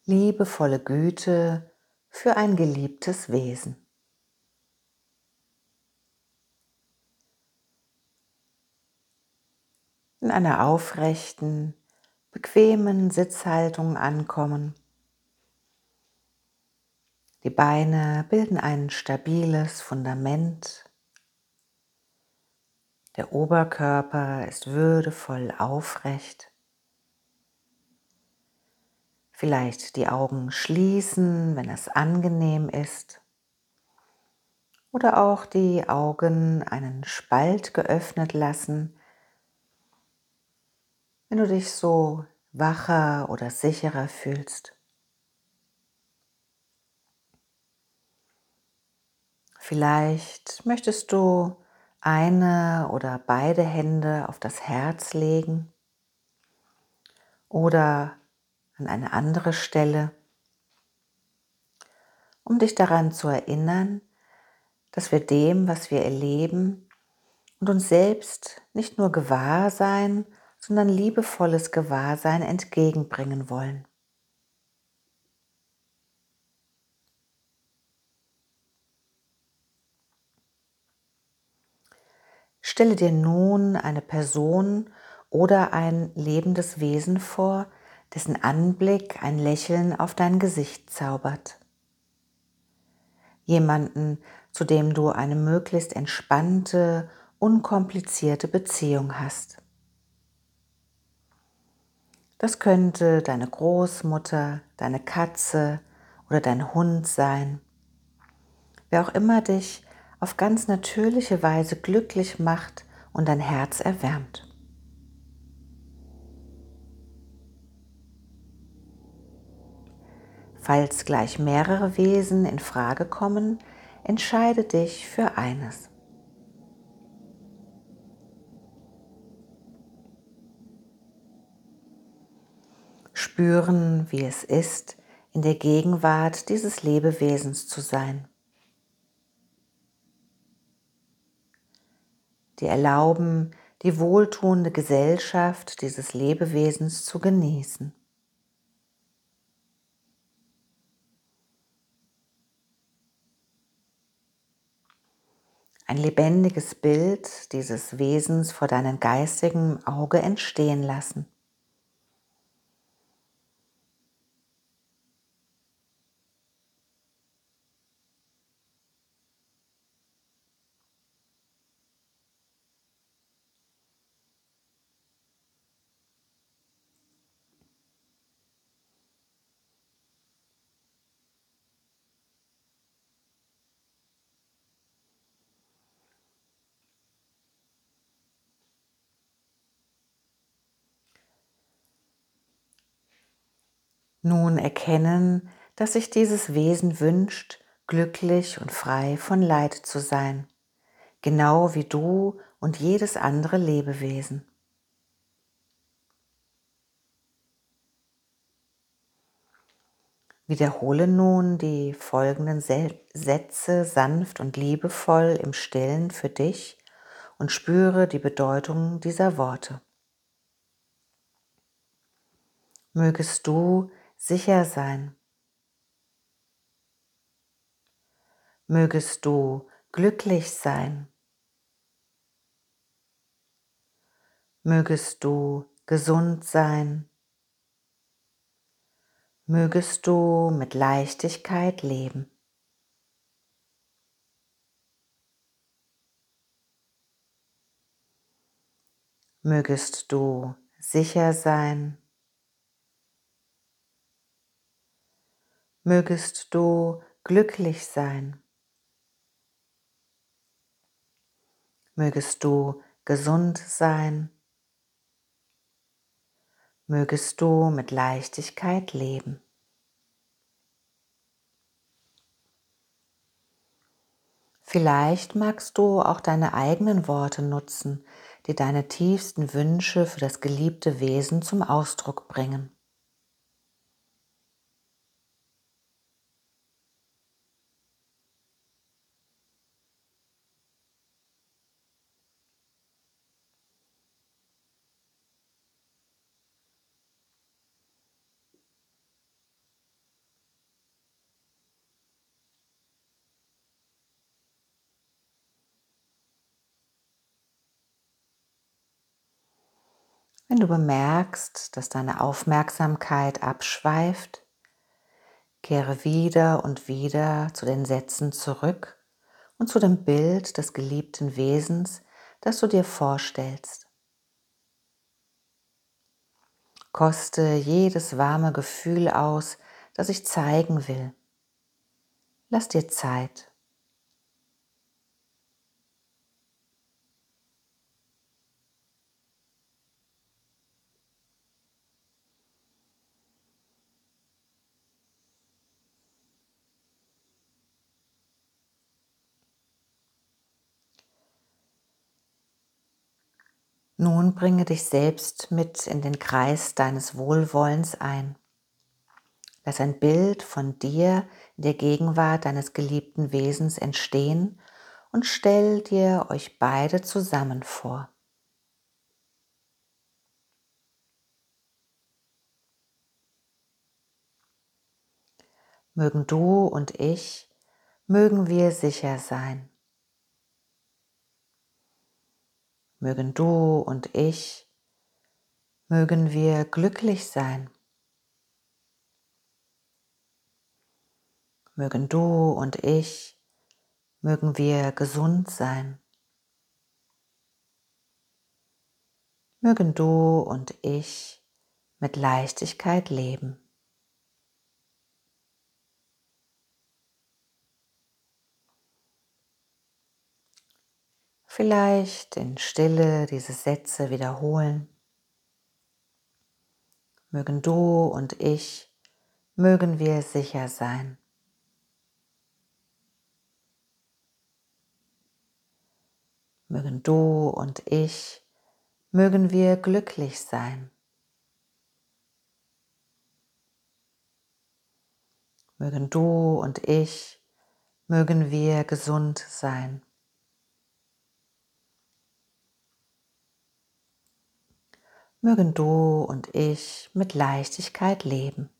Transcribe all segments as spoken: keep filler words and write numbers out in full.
liebevolle Güte für ein geliebtes Wesen. In einer aufrechten, bequemen Sitzhaltung ankommen. Die Beine bilden ein stabiles Fundament. Der Oberkörper ist würdevoll aufrecht. Vielleicht die Augen schließen, wenn es angenehm ist. Oder auch die Augen einen Spalt geöffnet lassen, wenn du dich so wacher oder sicherer fühlst. Vielleicht möchtest du eine oder beide Hände auf das Herz legen oder an eine andere Stelle, um dich daran zu erinnern, dass wir dem, was wir erleben und uns selbst nicht nur Gewahrsein, sondern liebevolles Gewahrsein entgegenbringen wollen. Stelle dir nun eine Person oder ein lebendes Wesen vor, dessen Anblick ein Lächeln auf dein Gesicht zaubert. Jemanden, zu dem du eine möglichst entspannte, unkomplizierte Beziehung hast. Das könnte deine Großmutter, deine Katze oder dein Hund sein. Wer auch immer dich auf ganz natürliche Weise glücklich macht und dein Herz erwärmt. Falls gleich mehrere Wesen in Frage kommen, entscheide dich für eines. Spüren, wie es ist, in der Gegenwart dieses Lebewesens zu sein. Dir erlauben, die wohltuende Gesellschaft dieses Lebewesens zu genießen. Ein lebendiges Bild dieses Wesens vor deinem geistigen Auge entstehen lassen. Nun erkennen, dass sich dieses Wesen wünscht, glücklich und frei von Leid zu sein, genau wie du und jedes andere Lebewesen. Wiederhole nun die folgenden Sätze sanft und liebevoll im Stillen für dich und spüre die Bedeutung dieser Worte. Mögest du sicher sein. Mögest du glücklich sein. Mögest du gesund sein. Mögest du mit Leichtigkeit leben. Mögest du sicher sein. Mögest du glücklich sein. Mögest du gesund sein. Mögest du mit Leichtigkeit leben. Vielleicht magst du auch deine eigenen Worte nutzen, die deine tiefsten Wünsche für das geliebte Wesen zum Ausdruck bringen. Wenn du bemerkst, dass deine Aufmerksamkeit abschweift, kehre wieder und wieder zu den Sätzen zurück und zu dem Bild des geliebten Wesens, das du dir vorstellst. Koste jedes warme Gefühl aus, das ich zeigen will. Lass dir Zeit. Nun bringe dich selbst mit in den Kreis deines Wohlwollens ein. Lass ein Bild von dir in der Gegenwart deines geliebten Wesens entstehen und stell dir euch beide zusammen vor. Mögen du und ich, mögen wir sicher sein. Mögen du und ich, mögen wir glücklich sein. Mögen du und ich, mögen wir gesund sein. Mögen du und ich mit Leichtigkeit leben. Vielleicht in Stille diese Sätze wiederholen. Mögen du und ich, mögen wir sicher sein. Mögen du und ich, mögen wir glücklich sein. Mögen du und ich, mögen wir gesund sein. Mögen du und ich mit Leichtigkeit leben.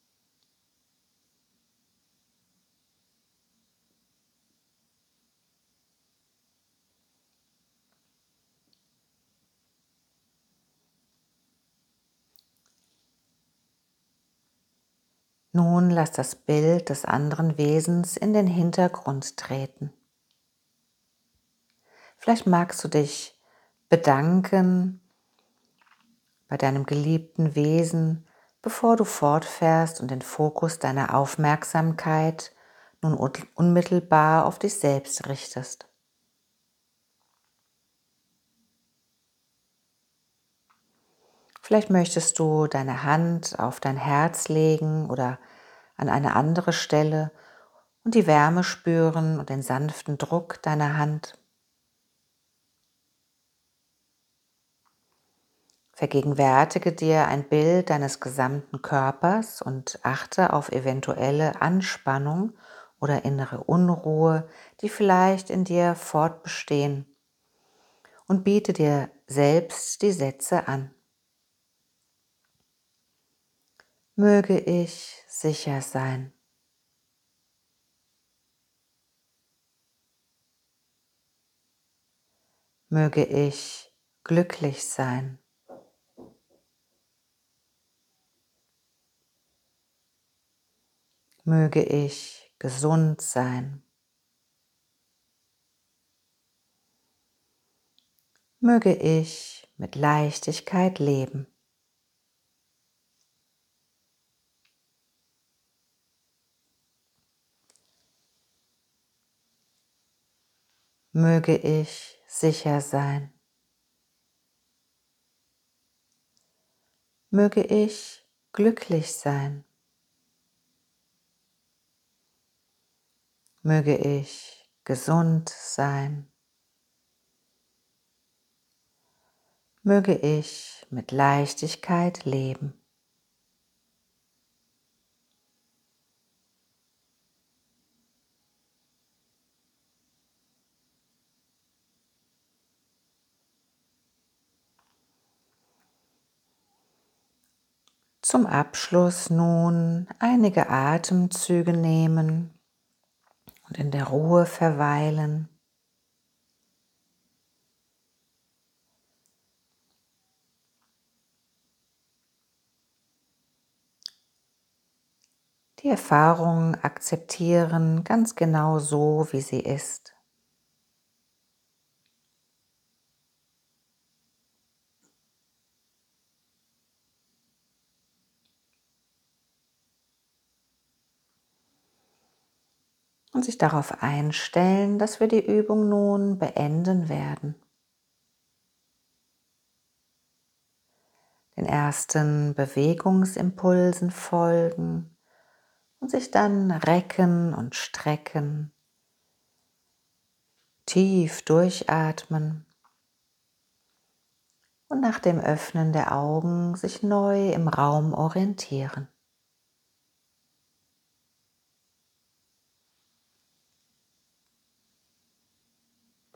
Nun lass das Bild des anderen Wesens in den Hintergrund treten. Vielleicht magst du dich bedanken bei deinem geliebten Wesen, bevor du fortfährst und den Fokus deiner Aufmerksamkeit nun unmittelbar auf dich selbst richtest. Vielleicht möchtest du deine Hand auf dein Herz legen oder an eine andere Stelle und die Wärme spüren und den sanften Druck deiner Hand. Vergegenwärtige dir ein Bild deines gesamten Körpers und achte auf eventuelle Anspannung oder innere Unruhe, die vielleicht in dir fortbestehen, und biete dir selbst die Sätze an. Möge ich sicher sein. Möge ich glücklich sein. Möge ich gesund sein. Möge ich mit Leichtigkeit leben. Möge ich sicher sein. Möge ich glücklich sein. Möge ich gesund sein. Möge ich mit Leichtigkeit leben. Zum Abschluss nun einige Atemzüge nehmen und in der Ruhe verweilen. Die Erfahrung akzeptieren, ganz genau so, wie sie ist. Und sich darauf einstellen, dass wir die Übung nun beenden werden. Den ersten Bewegungsimpulsen folgen und sich dann recken und strecken, tief durchatmen und nach dem Öffnen der Augen sich neu im Raum orientieren.